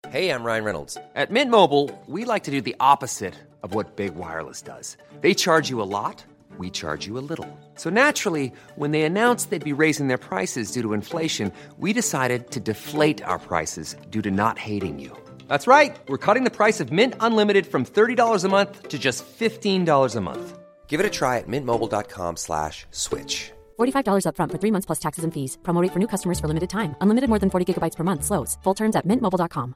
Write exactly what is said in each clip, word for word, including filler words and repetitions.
Hey, I'm Ryan Reynolds. At Mint Mobile, we like to do the opposite of what Big Wireless does. They charge you a lot, we charge you a little. So naturally, when they announced they'd be raising their prices due to inflation, we decided to deflate our prices due to not hating you. That's right. We're cutting the price of Mint Unlimited from thirty dollars a month to just fifteen dollars a month. Give it a try at mintmobile.com slash switch. forty-five dollars up front for three months plus taxes and fees. Promo rate for new customers for limited time. Unlimited more than forty gigabytes per month. Slows full terms at mint mobile dot com.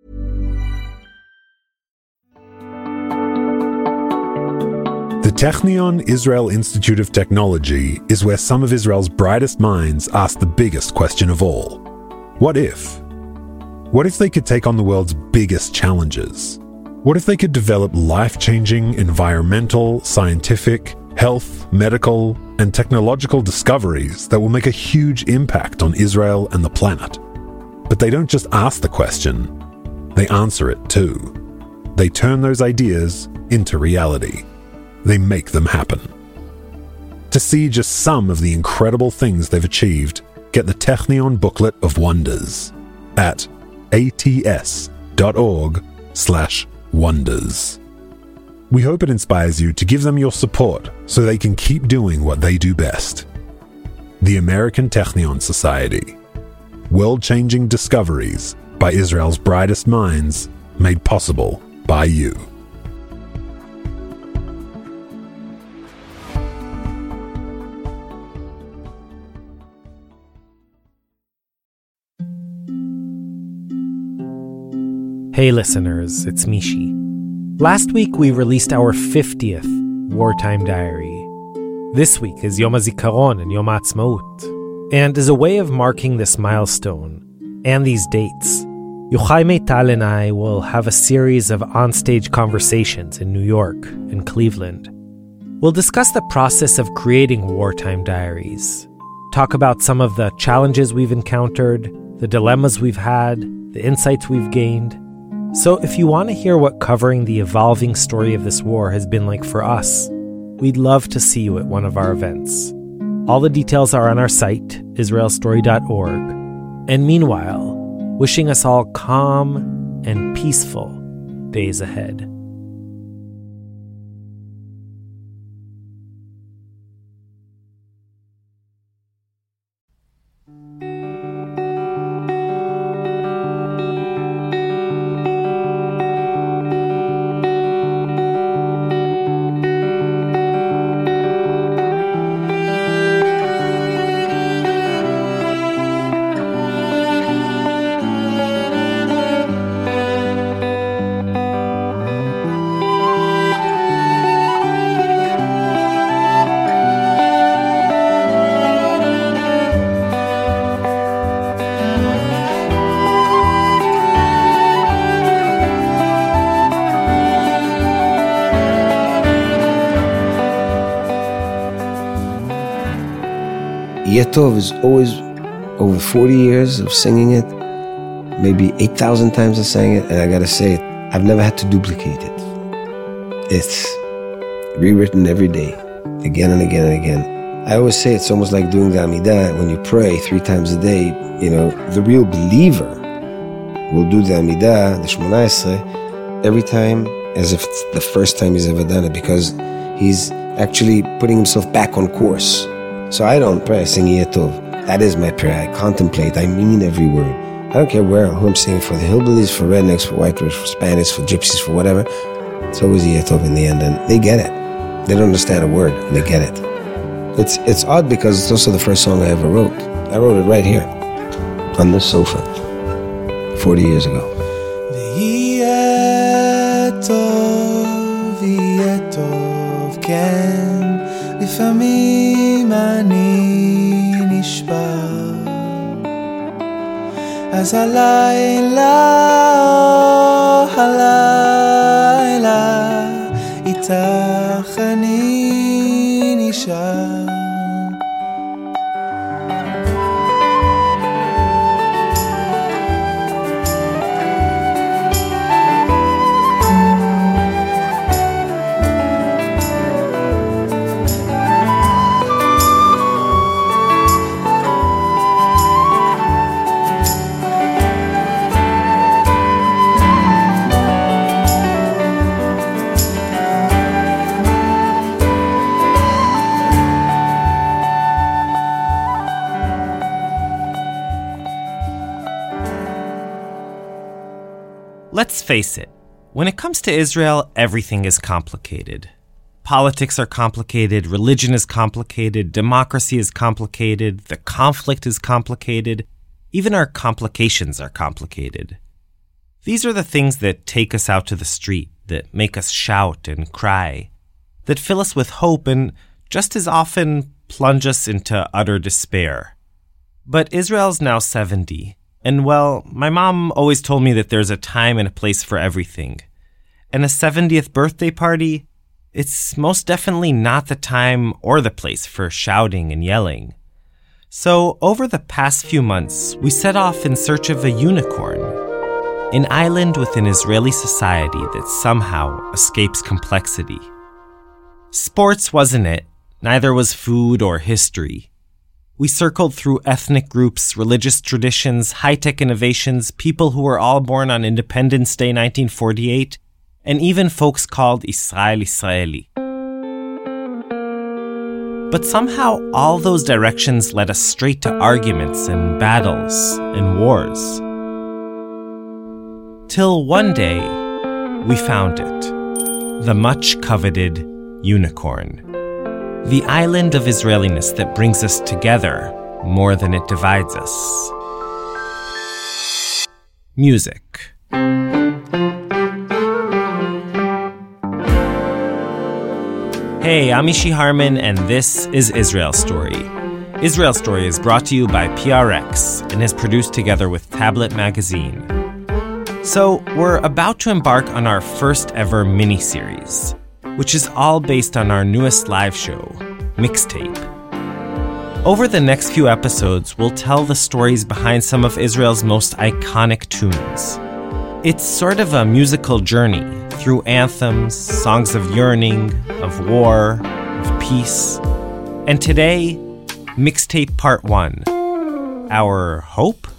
The Technion Israel Institute of Technology is where some of Israel's brightest minds ask the biggest question of all. What if? What if they could take on the world's biggest challenges? What if they could develop life-changing environmental, scientific, health, medical, and technological discoveries that will make a huge impact on Israel and the planet? But they don't just ask the question, they answer it too. They turn those ideas into reality. They make them happen. To see just some of the incredible things they've achieved, get the Technion Booklet of Wonders at ats.org slash wonders. We hope it inspires you to give them your support so they can keep doing what they do best. The American Technion Society. World-changing discoveries by Israel's brightest minds, made possible by you. Hey listeners, it's Mishi. Last week we released our fiftieth Wartime Diary. This week is Yom HaZikaron and Yom HaAtzmaut. And as a way of marking this milestone and these dates, Yochai Meital and I will have a series of onstage conversations in New York and Cleveland. We'll discuss the process of creating Wartime Diaries, talk about some of the challenges we've encountered, the dilemmas we've had, the insights we've gained. So if you want to hear what covering the evolving story of this war has been like for us, we'd love to see you at one of our events. All the details are on our site, israel story dot org. And meanwhile, wishing us all calm and peaceful days ahead. Yetov is always, over forty years of singing it, maybe eight thousand times I sang it, and I gotta say it, I've never had to duplicate it. It's rewritten every day, again and again and again. I always say it's almost like doing the Amidah. When you pray three times a day, you know, the real believer will do the Amidah, the Shemona Esrei, every time as if it's the first time he's ever done it, because he's actually putting himself back on course. So I don't pray, I sing Yetov. That is my prayer. I contemplate, I mean every word. I don't care where, who I'm singing for, the hillbillies, for rednecks, for white for Spanish, for gypsies, for whatever. It's always Yetov in the end, and they get it. They don't understand a word, and they get it. It's it's odd because it's also the first song I ever wrote. I wrote it right here, on this sofa, forty years ago. Yetov, Yetov, ken, לפעמים אני נשבר, אז הלילה, הלילה, איתך אני נשאר. Let's face it, when it comes to Israel, everything is complicated. Politics are complicated, religion is complicated, democracy is complicated, the conflict is complicated, even our complications are complicated. These are the things that take us out to the street, that make us shout and cry, that fill us with hope and just as often plunge us into utter despair. But Israel's now seventy, and well, my mom always told me that there's a time and a place for everything. And a seventieth birthday party, it's most definitely not the time or the place for shouting and yelling. So, over the past few months, we set off in search of a unicorn, an island within Israeli society that somehow escapes complexity. Sports wasn't it, neither was food or history. We circled through ethnic groups, religious traditions, high-tech innovations, people who were all born on Independence Day nineteen forty-eight, and even folks called Israel Israeli. But somehow all those directions led us straight to arguments and battles and wars. Till one day, we found it. The much-coveted unicorn. The island of Israeliness that brings us together more than it divides us. Music. Hey, I'm Mishy Harman, and this is Israel Story. Israel Story is brought to you by P R X and is produced together with Tablet Magazine. So, we're about to embark on our first ever mini-series, which is all based on our newest live show, Mixtape. Over the next few episodes, we'll tell the stories behind some of Israel's most iconic tunes. It's sort of a musical journey through anthems, songs of yearning, of war, of peace. And today, Mixtape Part one, our hope?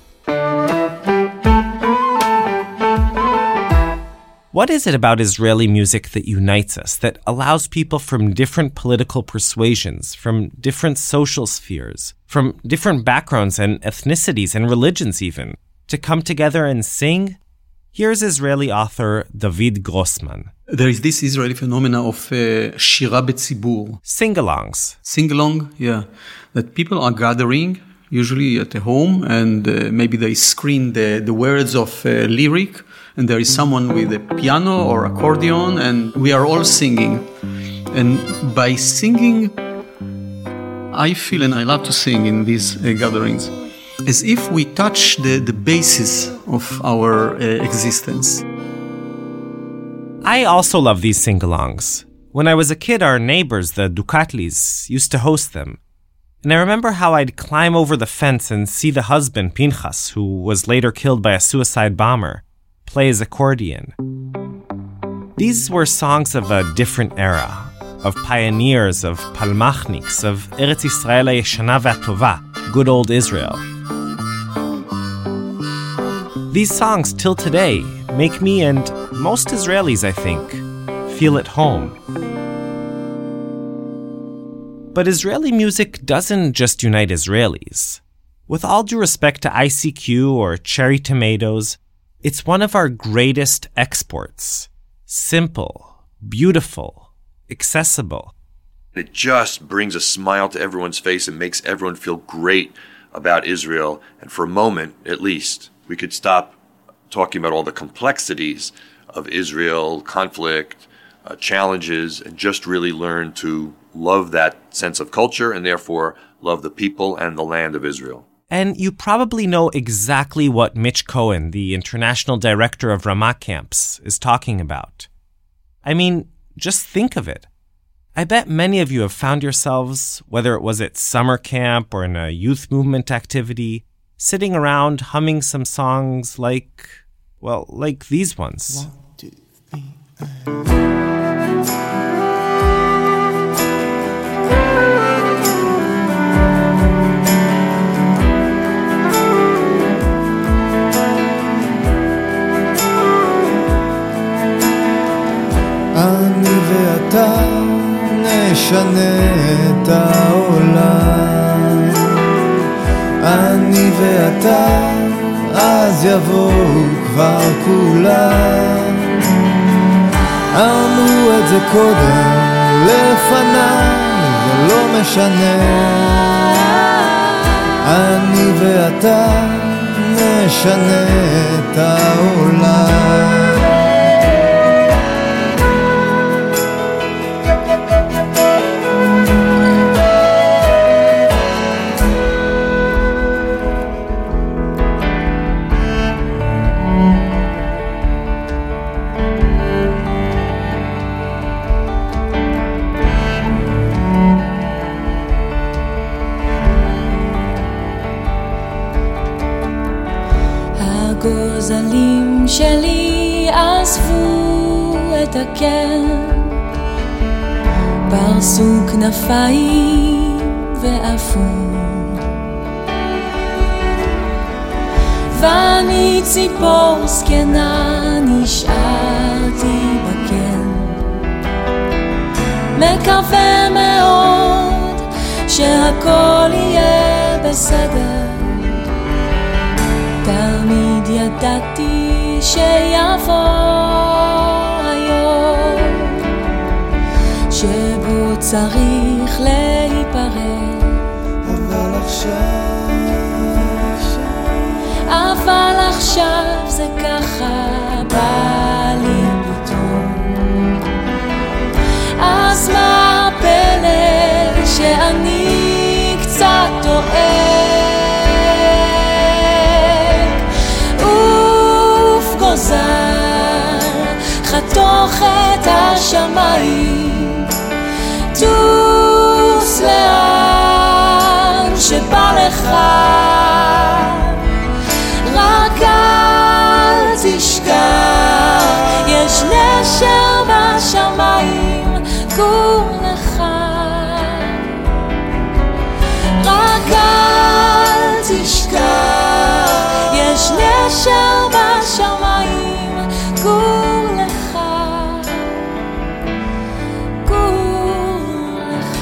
What is it about Israeli music that unites us, that allows people from different political persuasions, from different social spheres, from different backgrounds and ethnicities and religions even, to come together and sing? Here's Israeli author David Grossman. There is this Israeli phenomena of uh, shira betzibur. Sing-alongs. Sing-along, yeah. That people are gathering, usually at a home, and uh, maybe they screen the, the words of uh, lyric, and there is someone with a piano or accordion, and we are all singing. And by singing, I feel, and I love to sing in these uh, gatherings, as if we touch the, the basis of our uh, existence. I also love these sing-alongs. When I was a kid, our neighbors, the Dukatlis, used to host them. And I remember how I'd climb over the fence and see the husband, Pinchas, who was later killed by a suicide bomber, play his accordion. These were songs of a different era, of pioneers, of palmachniks, of Eretz Yisrael HaYeshana VaTova, good old Israel. These songs, till today, make me and most Israelis, I think, feel at home. But Israeli music doesn't just unite Israelis. With all due respect to I C Q or Cherry Tomatoes, it's one of our greatest exports. Simple, beautiful, accessible. It just brings a smile to everyone's face and makes everyone feel great about Israel. And for a moment, at least, we could stop talking about all the complexities of Israel, conflict, uh, challenges, and just really learn to love that sense of culture and therefore love the people and the land of Israel. And you probably know exactly what Mitch Cohen, the international director of Ramah camps, is talking about. I mean, just think of it. I bet many of you have found yourselves, whether it was at summer camp or in a youth movement activity, sitting around humming some songs like, well, like these ones. One, two, three. אני ואתה נשנה את העולם, אני ואתה אז יבואו כבר כולם אמרו את זה קודם לפניי, ולא משנה, אני ואתה נשנה את העולם. הגוזלים שלי עזבו את הקן, פרסו כנפיים ועפו, ואני ציפור זקנה נשארתי בקן, מקווה מאוד שהכל יהיה בסדר. תמיד ידעתי שיבוא היום שבו צריך להיפרד, אבל עכשיו, אבל עכשיו זה ככה בא לי פתאום. אז מה הפלא שאני קצת טועה, חתוך את השמיים, טוס לאן שבא לך, רק אל תשכח, יש נשר בשמיים, גור לך, רק אל תשכח, יש נשר בשמיים, גור לך, גור לך.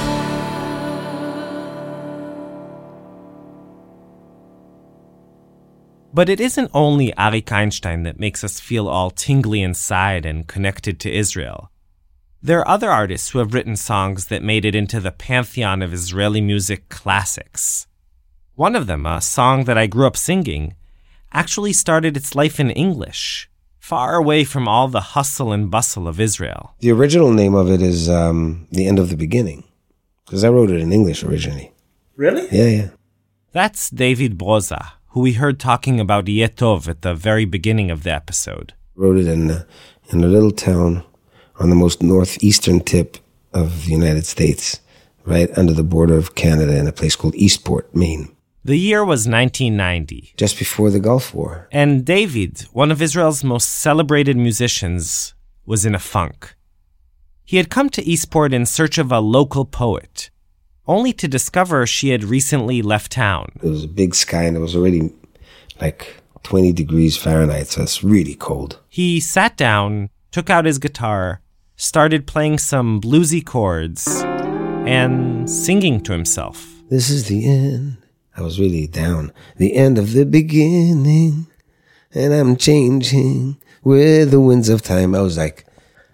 But it isn't only Arik Einstein that makes us feel all tingly inside and connected to Israel. There are other artists who have written songs that made it into the pantheon of Israeli music classics. One of them, a song that I grew up singing, actually started its life in English, far away from all the hustle and bustle of Israel. The original name of it is um, The End of the Beginning, because I wrote it in English originally. Really? Yeah, yeah. That's David Broza, who we heard talking about Yeh Tov at the very beginning of the episode. Wrote it in, uh, in a little town on the most northeastern tip of the United States, right under the border of Canada in a place called Eastport, Maine. The year was nineteen ninety. Just before the Gulf War. And David, one of Israel's most celebrated musicians, was in a funk. He had come to Eastport in search of a local poet, only to discover she had recently left town. It was a big sky and it was already like twenty degrees Fahrenheit, so it's really cold. He sat down, took out his guitar, started playing some bluesy chords, and singing to himself. This is the end. I was really down. The end of the beginning, and I'm changing with the winds of time. I was like,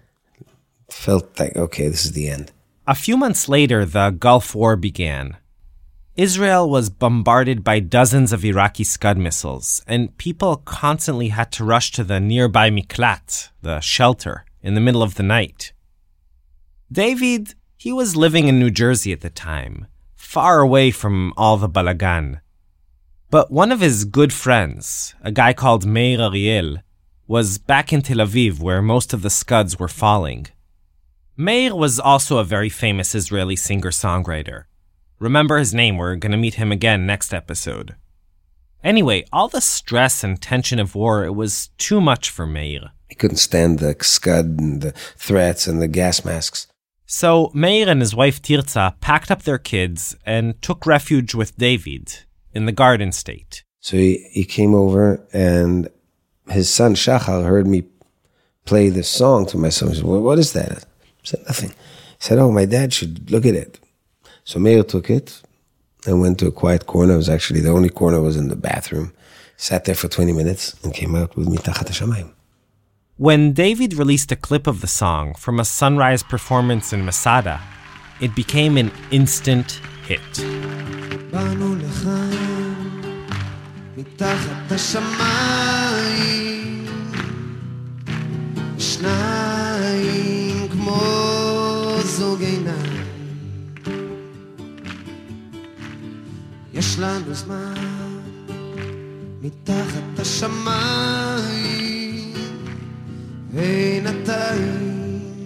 felt like, okay, this is the end. A few months later, the Gulf War began. Israel was bombarded by dozens of Iraqi Scud missiles, and people constantly had to rush to the nearby Miklat, the shelter, in the middle of the night. David, he was living in New Jersey at the time, far away from all the balagan. But one of his good friends, a guy called Meir Ariel, was back in Tel Aviv where most of the Scuds were falling. Meir was also a very famous Israeli singer-songwriter. Remember his name, we're going to meet him again next episode. Anyway, all the stress and tension of war, it was too much for Meir. He couldn't stand the Scud and the threats and the gas masks. So Meir and his wife Tirza packed up their kids and took refuge with David in the Garden State. So he, he came over and his son Shachar heard me play this song to my son. He said, well, what is that? I said, nothing. He said, oh, my dad should look at it. So Meir took it and went to a quiet corner. It was actually the only corner was in the bathroom. sat there for twenty minutes, and came out with Mitachat HaShamayim. When David released a clip of the song from a sunrise performance in Masada, it became an instant hit. באנו לכאן, מתחת השמיים, שניים כמו זוג עיניים. יש לנו זמן, מתחת השמיים, בינתיים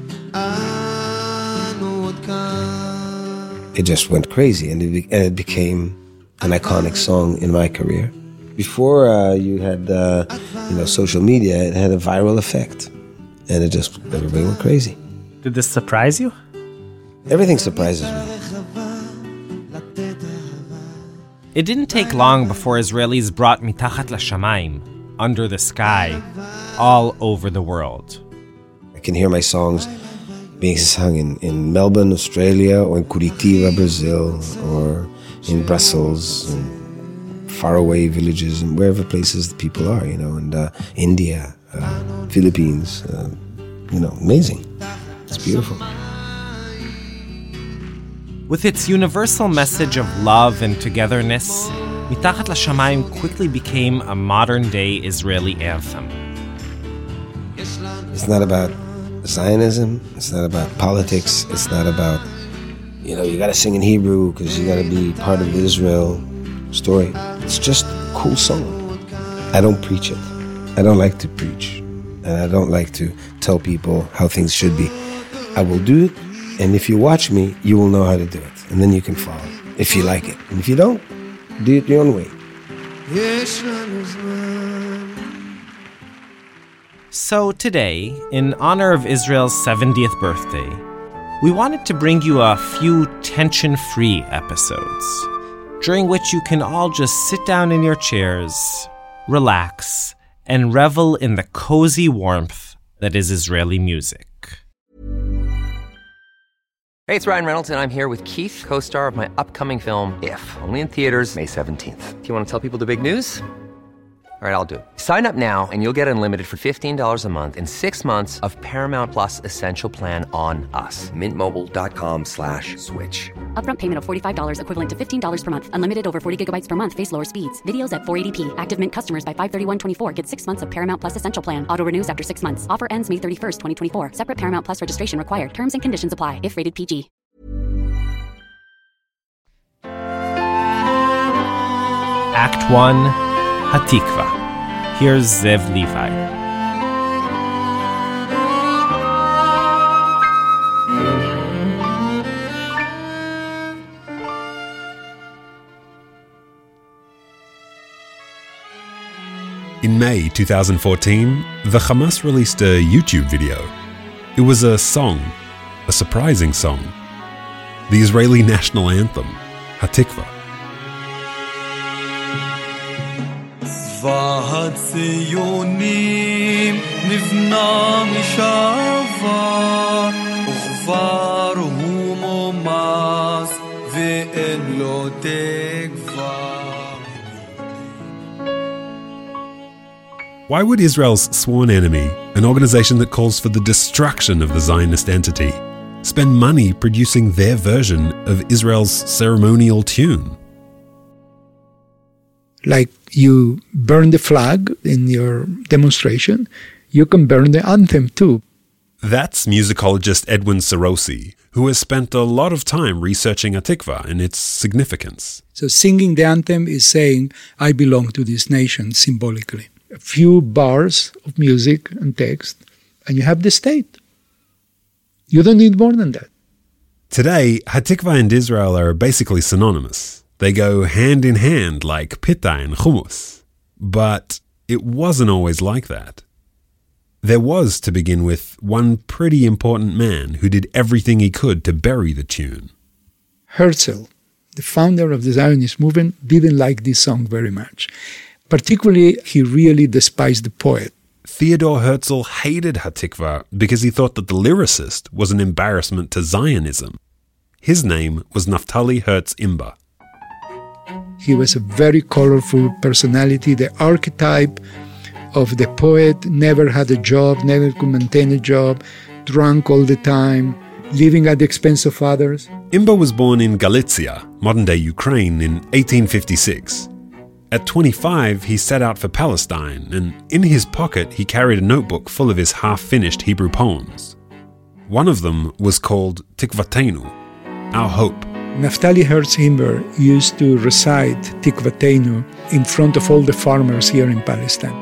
אנו עוד כאן. It just went crazy, and it, be- and it became an iconic song in my career. Before uh, you had, uh, you know, social media, it had a viral effect, and it just, everybody went crazy. Did this surprise you? Everything surprises me. It didn't take long before Israelis brought Mitachat LaShamayim, Under the Sky, all over the world. I can hear my songs being sung in, in Melbourne, Australia, or in Curitiba, Brazil, or in Brussels, and faraway villages, and wherever places the people are, you know, and uh, India, uh, Philippines, uh, you know, amazing. It's beautiful. With its universal message of love and togetherness, Mitachat LaShamayim quickly became a modern-day Israeli anthem. It's not about Zionism, it's not about politics, it's not about, you know, you gotta sing in Hebrew because you gotta be part of the Israel story. It's just a cool song. I don't preach it. I don't like to preach. And I don't like to tell people how things should be. I will do it, and if you watch me, you will know how to do it. And then you can follow, if you like it. And if you don't, do it your own way. So today, in honor of Israel's seventieth birthday, we wanted to bring you a few tension-free episodes, during which you can all just sit down in your chairs, relax, and revel in the cozy warmth that is Israeli music. Hey, it's Ryan Reynolds, and I'm here with Keith, co-star of my upcoming film, If, only in theaters May seventeenth. Do you want to tell people the big news? All right, I'll do it. Sign up now and you'll get unlimited for fifteen dollars a month and six months of Paramount Plus Essential Plan on us. Mint Mobile dot com slash switch. Upfront payment of forty-five dollars equivalent to fifteen dollars per month. Unlimited over forty gigabytes per month. Face lower speeds. Videos at four eighty p. Active Mint customers by five thirty-one twenty-four get six months of Paramount Plus Essential Plan. Auto renews after six months. Offer ends May thirty-first, twenty twenty-four. Separate Paramount Plus registration required. Terms and conditions apply if rated P G. Act one, Hatikva. Here's Zev Levi. In May twenty fourteen, the Hamas released a YouTube video. It was a song, a surprising song. The Israeli national anthem, Hatikva. והציונים נבנה משעבר וכבר הוא מומס ואין לו תקווה. Why would Israel's sworn enemy, an organization that calls for the destruction of the Zionist entity, spend money producing their version of Israel's ceremonial tune? Like you burn the flag in your demonstration, you can burn the anthem too. That's musicologist Edwin Serosi, who has spent a lot of time researching Hatikva and its significance. So singing the anthem is saying, I belong to this nation, symbolically. A few bars of music and text, and you have the state. You don't need more than that. Today, Hatikva and Israel are basically synonymous. They go hand in hand like pitta and hummus. But it wasn't always like that. There was, to begin with, one pretty important man who did everything he could to bury the tune. Herzl, the founder of the Zionist movement, didn't like this song very much. Particularly, he really despised the poet. Theodor Herzl hated Hatikva because he thought that the lyricist was an embarrassment to Zionism. His name was Naftali Herz Imber. He was a very colorful personality, the archetype of the poet, never had a job, never could maintain a job, drunk all the time, living at the expense of others. Imber was born in Galicia, modern-day Ukraine, in eighteen fifty-six. At twenty-five, he set out for Palestine, and in his pocket he carried a notebook full of his half-finished Hebrew poems. One of them was called Tikvateinu, Our Hope. Naftali Herz Imber used to recite Tikvateinu in front of all the farmers here in Palestine.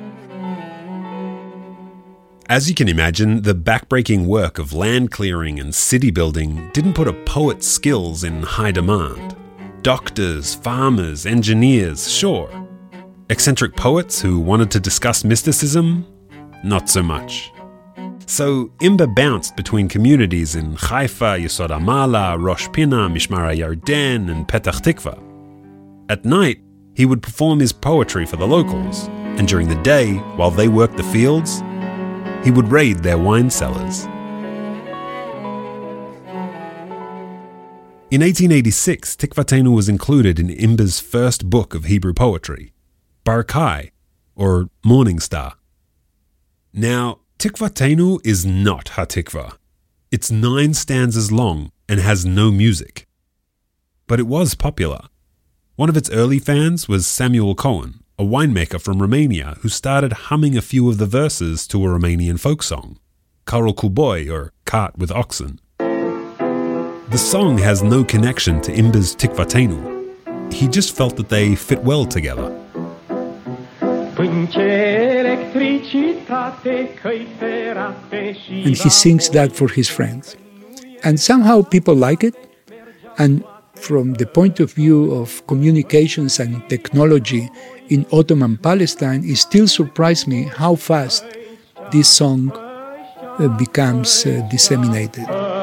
As you can imagine, the backbreaking work of land clearing and city building didn't put a poet's skills in high demand. Doctors, farmers, engineers, sure. Eccentric poets who wanted to discuss mysticism? Not so much. So Imber bounced between communities in Haifa, Yesod HaMa'ala, Rosh Pina, Mishmar HaYarden, and Petach Tikva. At night, he would perform his poetry for the locals, and during the day, while they worked the fields, he would raid their wine cellars. In eighteen eighty-six, Tikvateinu was included in Imber's first book of Hebrew poetry, Bar Kai, or Morning Star. Now, Tikvateinu is not Hatikva. It's nine stanzas long and has no music. But it was popular. One of its early fans was Samuel Cohen, a winemaker from Romania who started humming a few of the verses to a Romanian folk song, Carol Kuboi, or Cart with Oxen. The song has no connection to Imber's Tikvateinu. He just felt that they fit well together. And he sings that for his friends. And somehow people like it. And from the point of view of communications and technology in Ottoman Palestine, it still surprised me how fast this song uh, becomes uh, disseminated.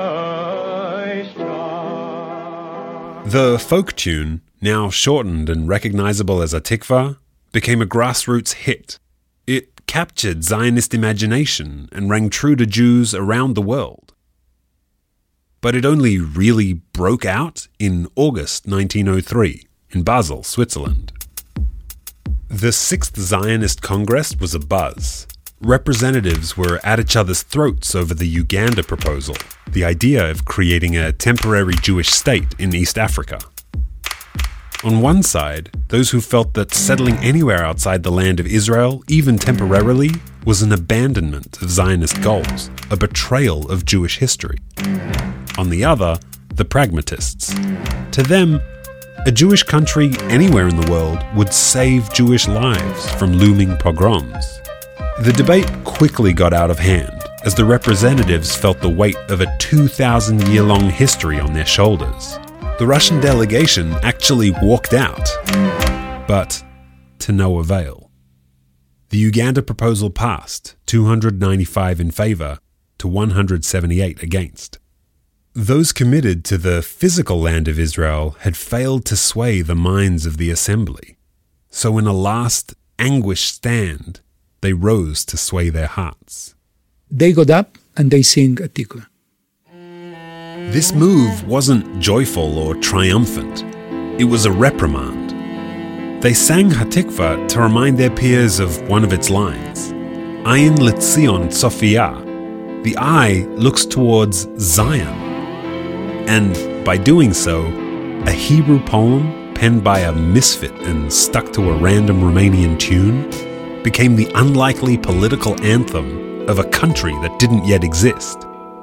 The folk tune, now shortened and recognizable as a tikva, became a grassroots hit. It captured Zionist imagination and rang true to Jews around the world. But it only really broke out in August nineteen oh three in Basel, Switzerland. The Sixth Zionist Congress was a buzz. Representatives were at each other's throats over the Uganda proposal, the idea of creating a temporary Jewish state in East Africa. On one side, those who felt that settling anywhere outside the land of Israel, even temporarily, was an abandonment of Zionist goals, a betrayal of Jewish history. On the other, the pragmatists. To them, a Jewish country anywhere in the world would save Jewish lives from looming pogroms. The debate quickly got out of hand as the representatives felt the weight of a two thousand year long history on their shoulders. The Russian delegation actually walked out, but to no avail. The Uganda proposal passed, two hundred ninety-five in favour to one hundred seventy-eight against. Those committed to the physical land of Israel had failed to sway the minds of the assembly. So in a last anguished stand, they rose to sway their hearts. They got up and they sing a tikva. This move wasn't joyful or triumphant. It was a reprimand. They sang Hatikva to remind their peers of one of its lines. Ayin Letzion Sophia. The eye looks towards Zion. And by doing so, a Hebrew poem penned by a misfit and stuck to a random Romanian tune became the unlikely political anthem of a country that didn't yet exist.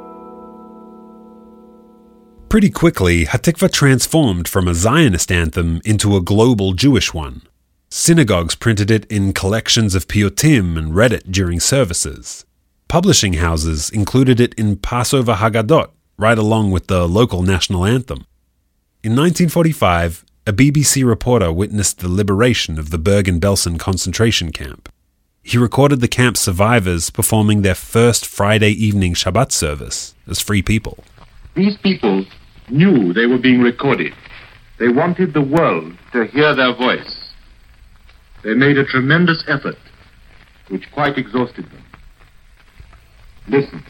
Pretty quickly, Hatikva transformed from a Zionist anthem into a global Jewish one. Synagogues printed it in collections of Piyutim and read it during services. Publishing houses included it in Passover Haggadot, right along with the local national anthem. In nineteen forty-five, a B B C reporter witnessed the liberation of the Bergen-Belsen concentration camp. He recorded the camp's survivors performing their first Friday evening Shabbat service as free people. These people knew they were being recorded. They wanted the world to hear their voice. They made a tremendous effort, which quite exhausted them. Listen.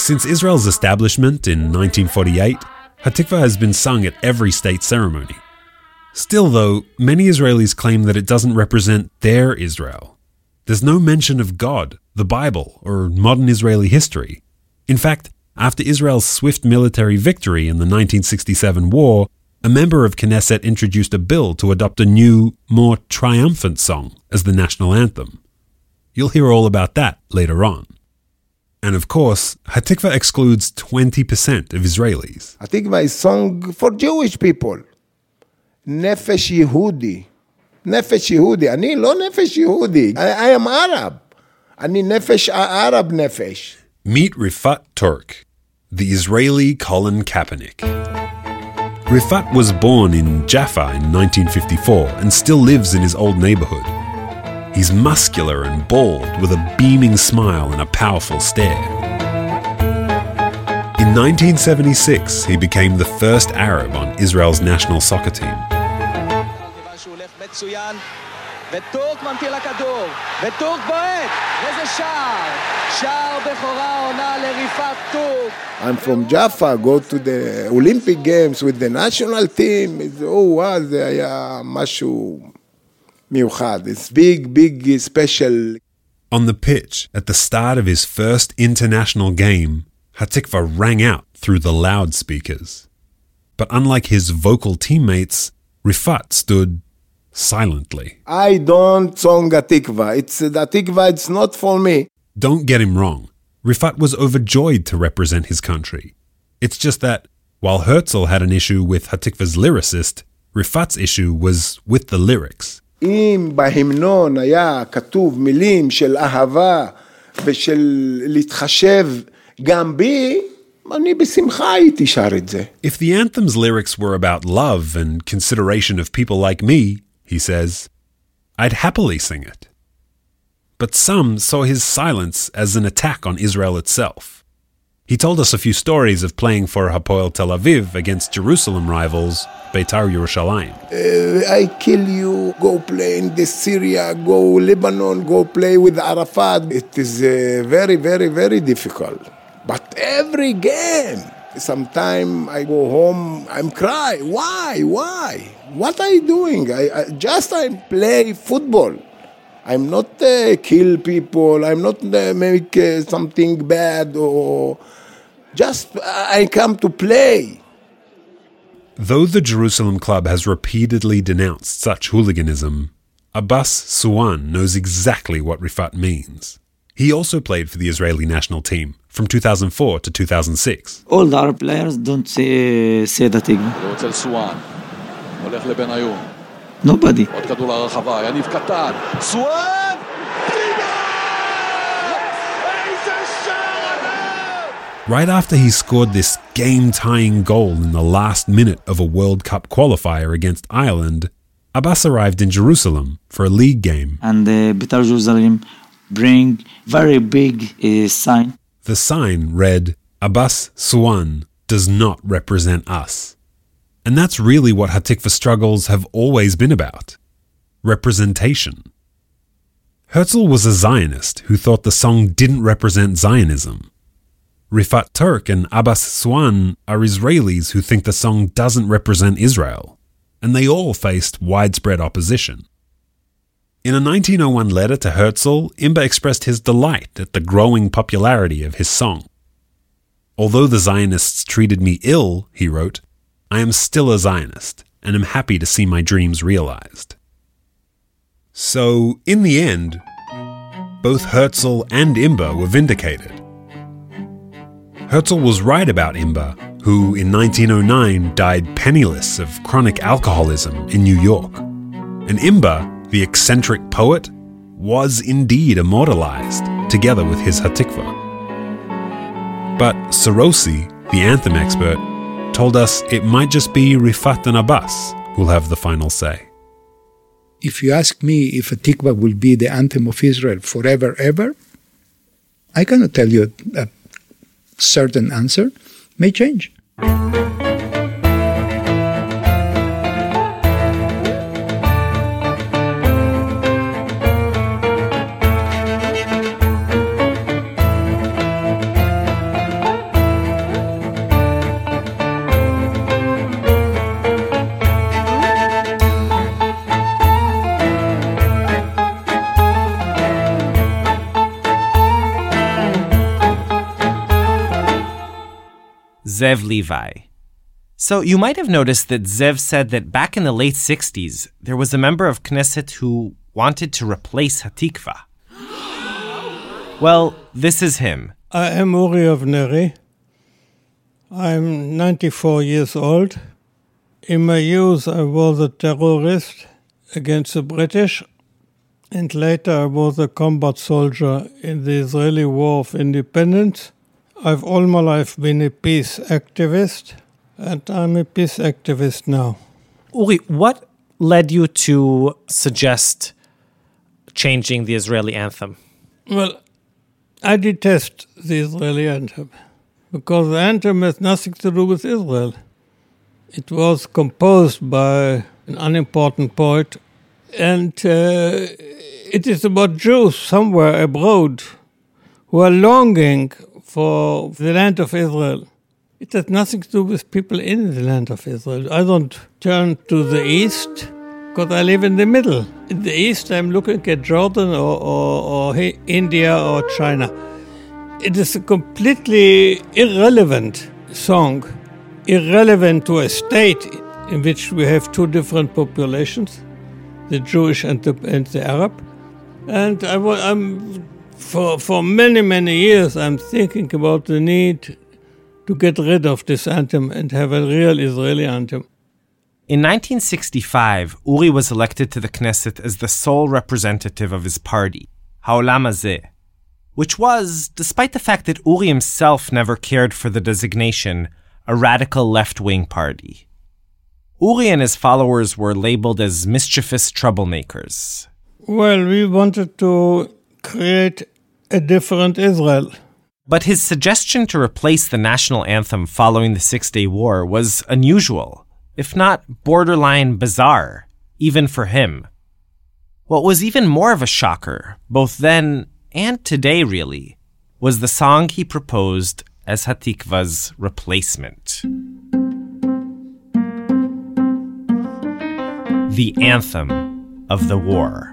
Since Israel's establishment in nineteen forty-eight, Hatikva has been sung at every state ceremony. Still, though, many Israelis claim that it doesn't represent their Israel. There's no mention of God, the Bible, or modern Israeli history. In fact, after Israel's swift military victory in the nineteen sixty-seven war, a member of Knesset introduced a bill to adopt a new, more triumphant song as the national anthem. You'll hear all about that later on. And of course, Hatikva excludes twenty percent of Israelis. Hatikva is song for Jewish people. Nefesh Yehudi. Nefesh Yehudi. אני לא נפש יהודי. I, I am Arab. אני נפש Arab נפש. Meet Rifat Turk, the Israeli Colin Kaepernick. Rifat was born in Jaffa in nineteen fifty-four and still lives in his old neighborhood. He's muscular and bald with a beaming smile and a powerful stare. In nineteen seventy-six, he became the first Arab on Israel's national soccer team. וטורק ממתין לכדור, וטורק בועט, וזה שער, שער בכורה עונה לריפת טורק. I'm from Jaffa, go to the Olympic Games with the national team. Oh, wow, זה היה משהו מיוחד. It's big, big, special. On the pitch, at the start of his first international game, Hatikva rang out through the loudspeakers. But unlike his vocal teammates, Rifat stood silently. I don't song Hatikva. It's the Hatikva, it's not for me. Don't get him wrong. Rifat was overjoyed to represent his country. It's just that, while Herzl had an issue with Hatikva's lyricist, Rifat's issue was with the lyrics. אם בהמנון היה כתוב מילים של אהבה ושל להתחשב גם בי, אני בשמחה הייתי שר את זה. If the anthem's lyrics were about love and consideration of people like me, he says, I'd happily sing it. But some saw his silence as an attack on Israel itself. He told us a few stories of playing for Hapoel Tel Aviv against Jerusalem rivals Beitar Yerushalayim. Uh, I kill you, go play in the Syria, go Lebanon, go play with Arafat. It is uh, very, very, very difficult. But every game, sometimes I go home, I'm cry. Why? Why? What are you doing? I, I just I play football. I'm not uh, kill people. I'm not uh, make uh, something bad or just I come to play. Though the Jerusalem club has repeatedly denounced such hooliganism, Abbas Suwan knows exactly what Rifat means. He also played for the Israeli national team from two thousand four to two thousand six. All the Arab players don't say, say that thing. Nobody. Right after he scored this game-tying goal in the last minute of a World Cup qualifier against Ireland, Abbas arrived in Jerusalem for a league game. And uh, Beitar Jerusalem bring very big uh, sign. The sign read, Abbas Suwan does not represent us. And that's really what Hatikva struggles have always been about. Representation. Herzl was a Zionist who thought the song didn't represent Zionism. Rifat Turk and Abbas Suwan are Israelis who think the song doesn't represent Israel, and they all faced widespread opposition. In a nineteen oh one letter to Herzl, Imber expressed his delight at the growing popularity of his song. Although the Zionists treated me ill, he wrote, I am still a Zionist, and am happy to see my dreams realized. So, in the end, both Herzl and Imber were vindicated. Herzl was right about Imber, who in nineteen oh nine died penniless of chronic alcoholism in New York. And Imber, the eccentric poet, was indeed immortalized, together with his Hatikva. But Sarosi, the anthem expert, told us it might just be Rifat and Abbas who'll have the final say. If you ask me if Hatikva will be the anthem of Israel forever, ever, I cannot tell you a certain answer. May change. Zev Levi. So you might have noticed that Zev said that back in the late sixties, there was a member of Knesset who wanted to replace Hatikva. Well, this is him. I am Uri Avneri. I'm ninety-four years old. In my youth, I was a terrorist against the British, and later I was a combat soldier in the Israeli War of Independence. I've all my life been a peace activist, and I'm a peace activist now. Uri, what led you to suggest changing the Israeli anthem? Well, I detest the Israeli anthem, because the anthem has nothing to do with Israel. It was composed by an unimportant poet, and uh, it is about Jews somewhere abroad who are longing for the land of Israel. It has nothing to do with people in the land of Israel. I don't turn to the east because I live in the middle. In the east, I'm looking at Jordan or, or, or India or China. It is a completely irrelevant song, irrelevant to a state in which we have two different populations, the Jewish and the, and the Arab. And I, I'm, for, for many, many years, I'm thinking about the need to get rid of this anthem and have a real Israeli anthem. In nineteen sixty-five, Uri was elected to the Knesset as the sole representative of his party, Ha'olam Hazeh, which was, despite the fact that Uri himself never cared for the designation, a radical left-wing party. Uri and his followers were labeled as mischievous troublemakers. Well, we wanted to create a different Israel. But his suggestion to replace the national anthem following the Six-Day War was unusual, if not borderline bizarre, even for him. What was even more of a shocker, both then and today really, was the song he proposed as Hatikva's replacement. The anthem of the war.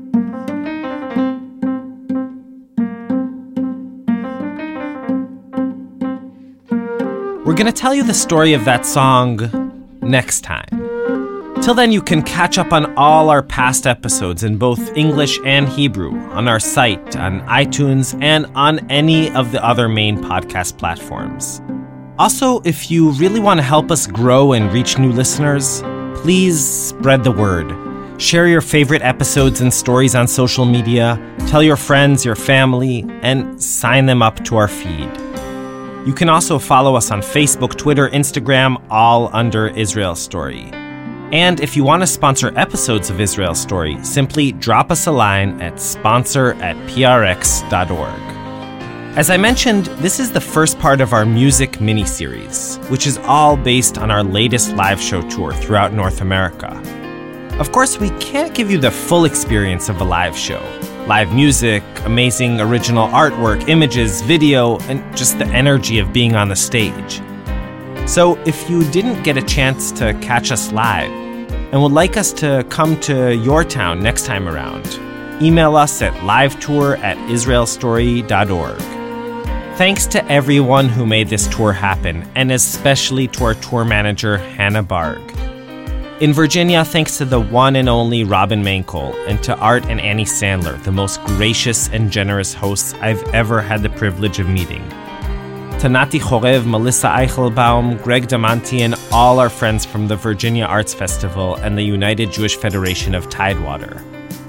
We're going to tell you the story of that song next time. Till then, you can catch up on all our past episodes in both English and Hebrew on our site, on iTunes, and on any of the other main podcast platforms. Also, if you really want to help us grow and reach new listeners, please spread the word. Share your favorite episodes and stories on social media, tell your friends, your family, and sign them up to our feed. You can also follow us on Facebook, Twitter, Instagram, all under Israel Story. And if you want to sponsor episodes of Israel Story, simply drop us a line at sponsor at p r x dot org. As I mentioned, this is the first part of our music mini-series, which is all based on our latest live show tour throughout North America. Of course, we can't give you the full experience of a live show. Live music, amazing original artwork, images, video, and just the energy of being on the stage. So if you didn't get a chance to catch us live and would like us to come to your town next time around, email us at livetour at israel story dot org. Thanks to everyone who made this tour happen, and especially to our tour manager, Hannah Barg. In Virginia, thanks to the one and only Robin Mankel, and to Art and Annie Sandler, the most gracious and generous hosts I've ever had the privilege of meeting. To Nati Chorev, Melissa Eichelbaum, Greg Damanti, and all our friends from the Virginia Arts Festival and the United Jewish Federation of Tidewater.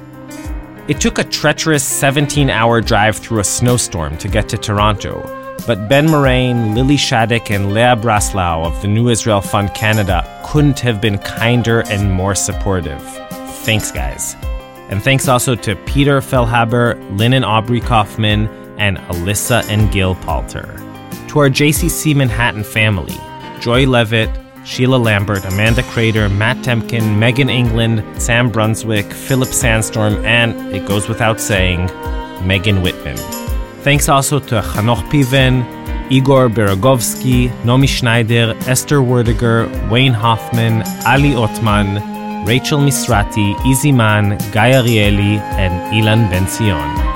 It took a treacherous seventeen-hour drive through a snowstorm to get to Toronto, but Ben Moraine, Lily Shaddick, and Leah Braslau of the New Israel Fund Canada couldn't have been kinder and more supportive. Thanks, guys. And thanks also to Peter Fellhaber, Lynn and Aubrey Kaufman, and Alyssa and Gil Palter. To our J C C Manhattan family, Joy Levitt, Sheila Lambert, Amanda Crater, Matt Temkin, Megan England, Sam Brunswick, Philip Sandstorm, and, it goes without saying, Megan Whitman. Thanks also to Chanoch Piven, Igor Beregovsky, Nomi Schneider, Esther Werdiger, Wayne Hoffman, Ali Otman, Rachel Misrati, Izzy Man, Guy Arieli, and Ilan Ben-Zion.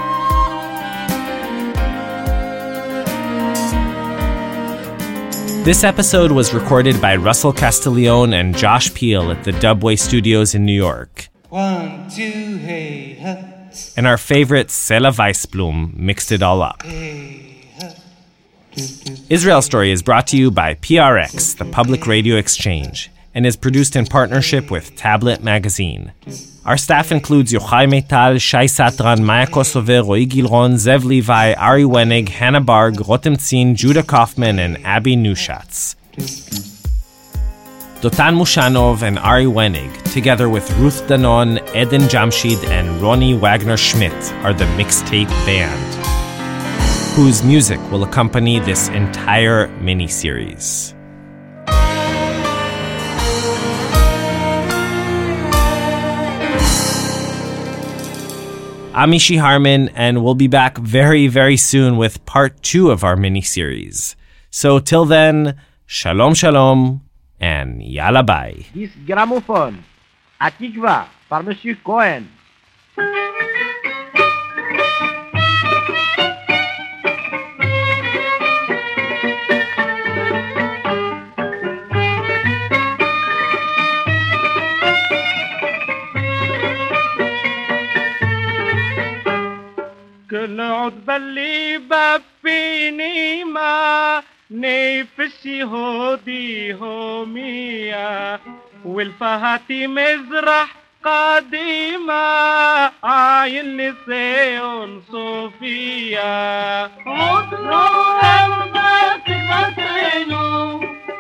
This episode was recorded by Russell Castiglione and Josh Peel at the Dubway Studios in New York. One, two, hey, huh. And our favorite Sela Weisblum mixed it all up. Hey, huh. Israel Story is brought to you by P R X, the Public Radio Exchange, and is produced in partnership with Tablet Magazine. Our staff includes Yochai Meital, Shai Satran, Maya Kosover, Roy Gilron, Zev Levi, Ari Wenig, Hannah Barg, Rotem Tzin, Judah Kaufman, and Abby Newshatz. Dotan Mushanov and Ari Wenig, together with Ruth Danon, Eden Jamshid, and Ronnie Wagner-Schmidt, are the Mixtape Band, whose music will accompany this entire mini-series. I'm Mishy Harman, and we'll be back very, very soon with part two of our mini-series. So till then, shalom shalom, and yalla bye. This gramophone, Atikva, par Monsieur Cohen. كل عضبة اللي بفيني ما نفسي هودي هومية والفهاتي مزرح قديمة عاين لسيون صوفيا عضو أمبك مكينو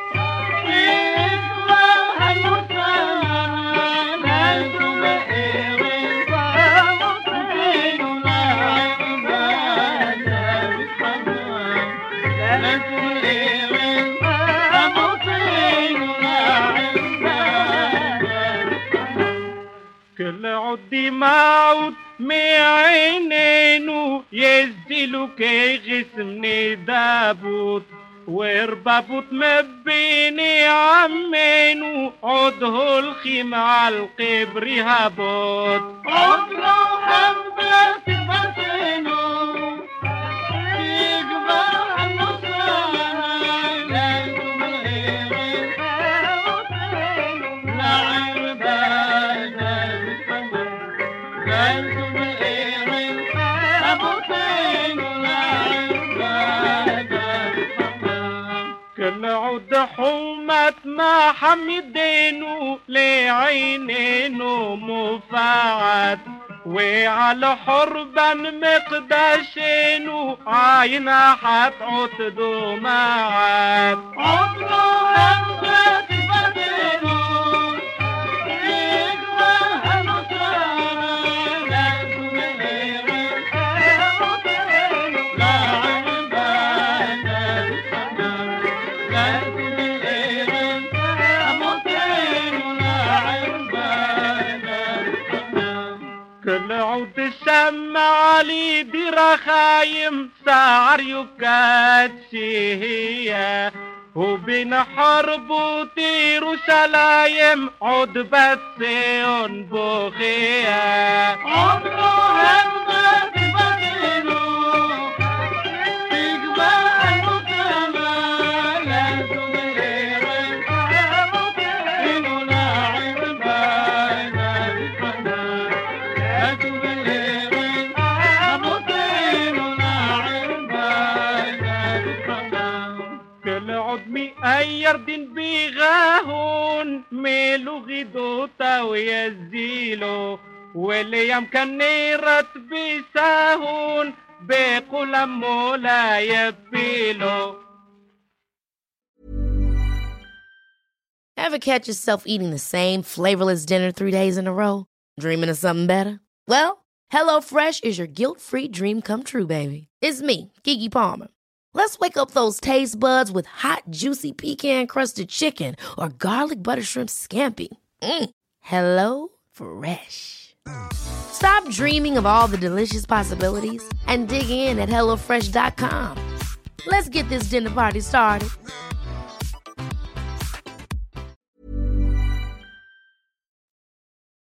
كل عدي معود معينينو يزدلو كي غسمني دابوت وربابوت مبيني عمينو عده الخيم عالقبر هابوت عدلو حمبك بسينو كل عود حومت ما حمدينو لعينينو مفاعد وعلى حربان مقداشينو عينا حتعود دماعات عطلو همزة بدينو كل عود سمع لي دي رخايم سعر يكاتشي هي وبين حرب وطير وسلايم عود بسيون بوخية عمرو همزة بدينو تقبع المسامة لازم غيرك إنو لاعب بانا بسمنا لازم غيرك أبوطينو لاعب بانا بسمنا كل عدمي أير دين بيغاهون ميلو غيدوتا ويزيلو واللي يمكن نيرت بيساهون بيقول مولا يبيلو. Ever catch yourself eating the same flavorless dinner three days in a row? Dreaming of something better? Well, HelloFresh is your guilt-free dream come true, baby. It's me, Keke Palmer. Let's wake up those taste buds with hot, juicy pecan-crusted chicken or garlic butter shrimp scampi. Mm. Hello Fresh. Stop dreaming of all the delicious possibilities and dig in at hello fresh dot com. Let's get this dinner party started.